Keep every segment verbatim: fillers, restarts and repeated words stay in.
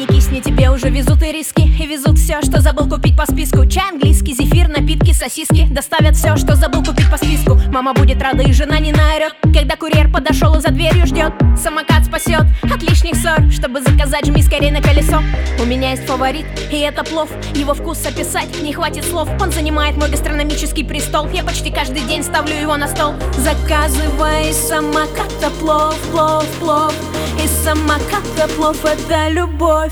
не кисни, тебе уже везут и риски. И везут все, что забыл купить по списку. Чай английский, зефир, напитки, сосиски. Доставят все, что забыл купить по списку. Мама будет рада и жена не наорет, когда курьер подошел и за дверью ждет. Самокат спасет от лишних ссор. Чтобы заказать, жми скорее на колесо. У меня есть фаворит, и это плов. Его вкус описать не хватит слов. Он занимает мой гастрономический престол. Я почти каждый день ставлю его на стол. Заказывай из самоката плов, плов, плов. Из самоката плов — это любовь.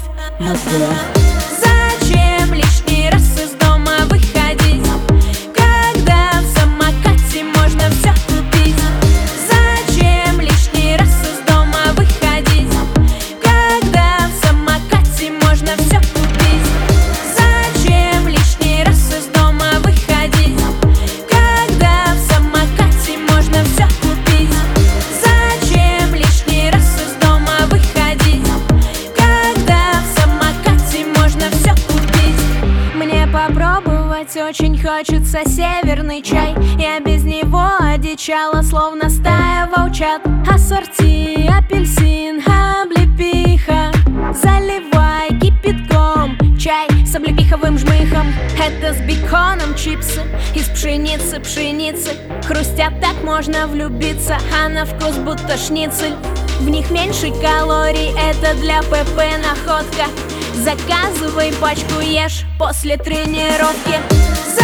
Зачем лишний раз из дома выходить, когда в самокате можно все купить? Зачем лишний раз из дома выходить, когда в самокате можно все купить? Зачем лишний раз из дома выходить, когда в самокате можно все купить? Зачем лишний раз из дома выходить, когда в самокате можно все купить? Мне попробовать очень хочется северный чай. Я без него одичала, словно стая волчат. Ассорти, апельсин, облепиха. Заливай кипятком чай с облепиховым жмыхом. Это с беконом чипсы из пшеницы, пшеницы. Хрустят, так можно влюбиться, а на вкус будто шницель. В них меньше калорий, это для ПП находка. Заказывай пачку, ешь после тренировки.